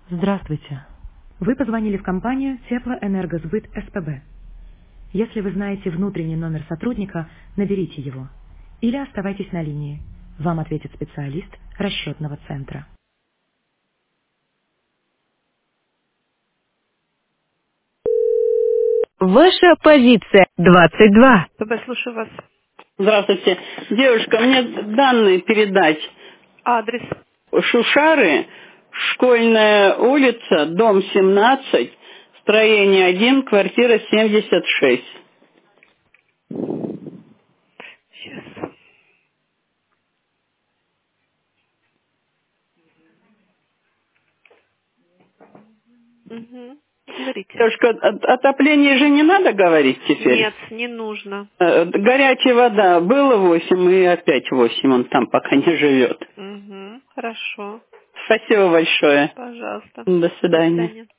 Здравствуйте. Вы позвонили в компанию Теплоэнергосбыт СПБ. Если вы знаете внутренний номер сотрудника, наберите его. Или оставайтесь на линии. Вам ответит специалист расчетного центра. Ваша позиция 22. Слушаю вас. Здравствуйте. Девушка, мне данные передать. Адрес. Шушары, Школьная улица, дом 17, строение 1, квартира 76. Сейчас. Угу. Говорите. Девушка, отопление же не надо говорить теперь? Нет, не нужно. Горячая вода. Было 8 и опять 8. Он там пока не живет. Угу. Хорошо. Спасибо большое. Пожалуйста. До До свидания. свидания.